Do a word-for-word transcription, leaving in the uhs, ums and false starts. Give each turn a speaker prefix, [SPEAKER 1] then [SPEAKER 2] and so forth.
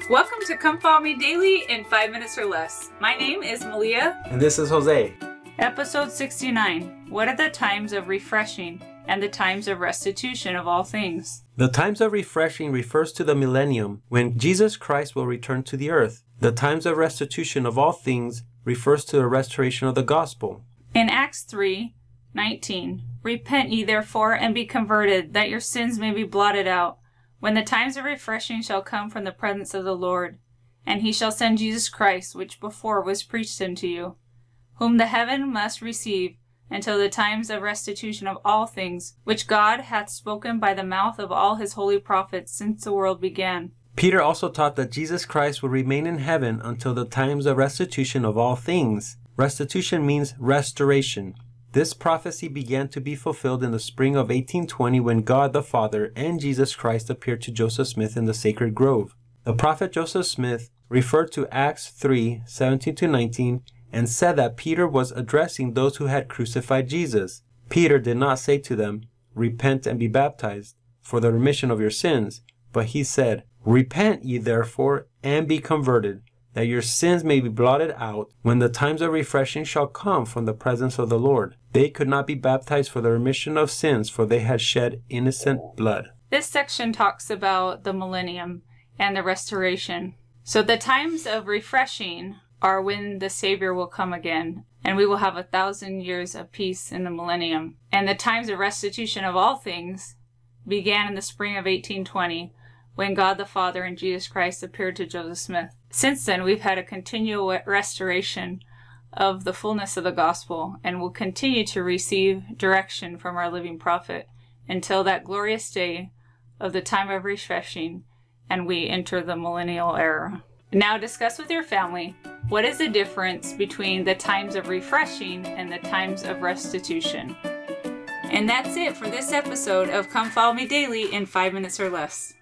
[SPEAKER 1] Welcome to Come Follow Me Daily in five minutes or less. My name is Malia.
[SPEAKER 2] And this is Jose.
[SPEAKER 1] Episode sixty-nine. What are the times of refreshing and the times of restitution of all things?
[SPEAKER 2] The times of refreshing refers to the millennium, when Jesus Christ will return to the earth. The times of restitution of all things refers to the restoration of the gospel.
[SPEAKER 1] In Acts three nineteen, repent ye therefore and be converted, that your sins may be blotted out, when the times of refreshing shall come from the presence of the Lord. And he shall send Jesus Christ, which before was preached unto you, whom the heaven must receive until the times of restitution of all things, which God hath spoken by the mouth of all his holy prophets since the world began.
[SPEAKER 2] Peter also taught that Jesus Christ will remain in heaven until the times of restitution of all things. Restitution means restoration. This prophecy began to be fulfilled in the spring of eighteen twenty when God the Father and Jesus Christ appeared to Joseph Smith in the Sacred Grove. The prophet Joseph Smith referred to Acts three seventeen to nineteen and said that Peter was addressing those who had crucified Jesus. Peter did not say to them, "Repent and be baptized for the remission of your sins," but he said, "Repent ye therefore and be converted, that your sins may be blotted out when the times of refreshing shall come from the presence of the Lord." They could not be baptized for the remission of sins, for they had shed innocent blood.
[SPEAKER 1] This section talks about the millennium and the restoration. So the times of refreshing are when the Savior will come again, and we will have a thousand years of peace in the millennium. And the times of restitution of all things began in the spring of eighteen twenty, when God the Father and Jesus Christ appeared to Joseph Smith. Since then, we've had a continual restoration of the fullness of the gospel, and will continue to receive direction from our living prophet until that glorious day of the time of refreshing, and we enter the millennial era. Now discuss with your family, what is the difference between the times of refreshing and the times of restitution? And that's it for this episode of Come Follow Me Daily in five minutes or less.